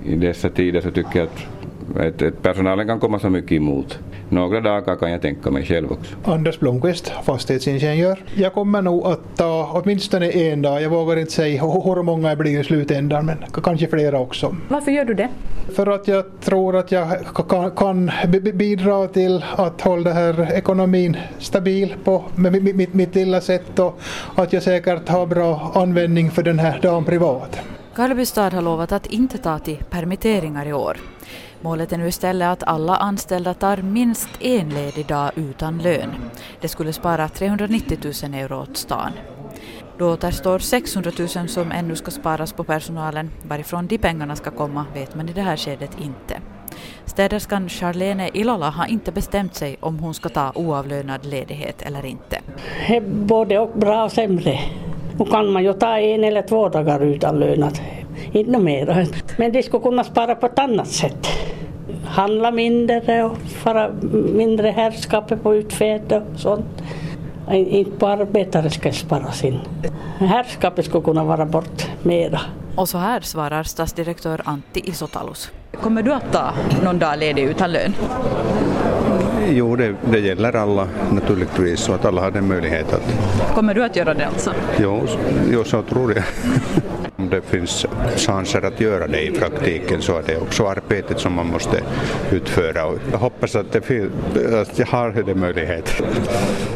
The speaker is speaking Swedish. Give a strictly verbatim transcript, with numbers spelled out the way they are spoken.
i dessa tider så tycker jag att Att, att personalen kan komma så mycket emot. Några dagar kan jag tänka mig själv också. Anders Blomqvist, fastighetsingenjör. Jag kommer nog att ta åtminstone en dag. Jag vågar inte säga hur många det blir i slutändan, men kanske flera också. Varför gör du det? För att jag tror att jag kan, kan bidra till att hålla den här ekonomin stabil på mitt, mitt, mitt lilla sätt och att jag säkert har bra användning för den här dagen privat. Karleby stad har lovat att inte ta till permitteringar i år. Målet är nu istället att alla anställda tar minst en ledig dag utan lön. Det skulle spara trehundranittio tusen euro åt stan. Då återstår sexhundratusen som ännu ska sparas på personalen. Varifrån de pengarna ska komma vet man i det här skedet inte. Städerskan Charlene Ilola har inte bestämt sig om hon ska ta oavlönad ledighet eller inte. Det är både och bra och sämre. Nu kan man ju ta en eller två dagar utan lönat. Inte mer. Men det skulle kunna spara på ett annat sätt. Handla mindre och fara mindre herrskapet på utfäde och sånt. Inte på arbetare ska sparas in. Herrskapet skulle kunna vara bort mera. Och så här svarar stadsdirektör Antti Isotalus. Kommer du att ta någon dag ledig utan lön? Jo, det, det gäller alla naturligtvis, så att alla har den möjligheten. Kommer du att göra det alltså? Jo, jo så tror jag. Om det finns chanser att göra det i praktiken så är det också arbetet som man måste utföra. Och jag hoppas att, det, att jag har den möjligheten.